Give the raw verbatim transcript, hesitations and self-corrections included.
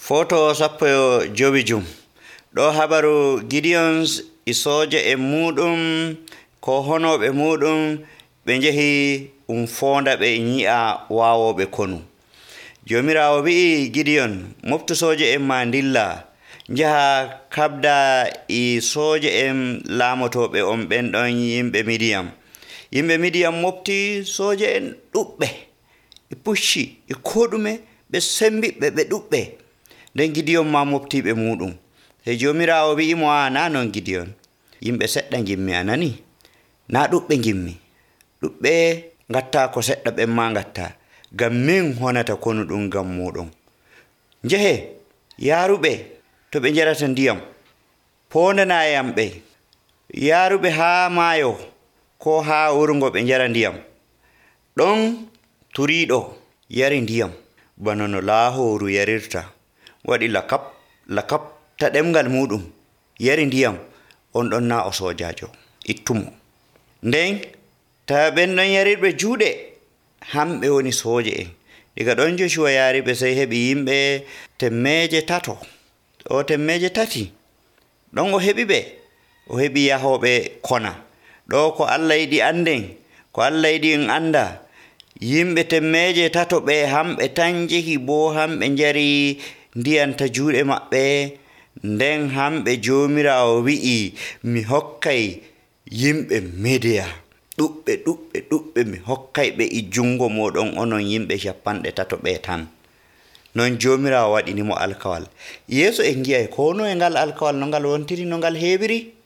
Foto sappo e jowijum. Ɗo habaru Gideons e soja e muɗum ko honoɓe muɗum ɓe njehi um fonda ɓe nyi'a wawoɓe konu. Jomirawo wi'i Gideon, moftu soja en ma dilla njaha kabda e soja en laamotoɓe on ɓen ɗon yimɓe Midiyam. Yimɓe Midiyam mofti soja en ɗuɓɓe e pucci e koɗume ɓe sembiɓɓe ɓe ɗuɓɓe. Nden Gideon ma moftiɓe muɗum. He jomirawo wi'imo a na non Gideon. Yimɓe seɗɗa gimmi anani. Na ɗuɓɓe gimmi. Ɗuɓɓe ngatta ko seɗɗa ɓen ma ngatta. Gam min honata konu ɗum gam muɗum. Njehe yaruɓe to ɓe jarata ndiyam. Pondana yamɓe. Yaruɓe ha mayo ko ha wurgo ɓe jara ndiyam. Ɗon turiɗo yari ndiyam bana no Lahoru yarirta. Waɗi lakap lakap ta ɗemgal muɗum yari ndiyam on ɗon na o sojajo ittumo. Nden ta ɓen ɗon yarirɓe juuɗe hamɓe woni soje en. Diga ɗon Joshua yariɓe sey heɓi yimɓe temmeje tato o temmeje tati ɗon o heɓi ɓe o heɓi yahoɓe kona. Ɗo ko Allah yiɗi anden ko Allah yiɗi en anda yimɓe temmeje tato ɓe hamɓe tan jehi bo hamɓe jari ndiyanta juuɗe maɓɓe. Nden hamɓe jomirawo wi'i mi hokkay yimɓe Midiya ɗuɓɓe ɗuɓɓe ɗuɓɓe mi hokkay ɓe e jungo moɗon onon yimɓe capanɗe tato ɓe tan. Non jomirawo waɗinimo alkawal. Yeso en gi'ay ko no e ngal alkawal no ngal wontiri no ngal heɓiri.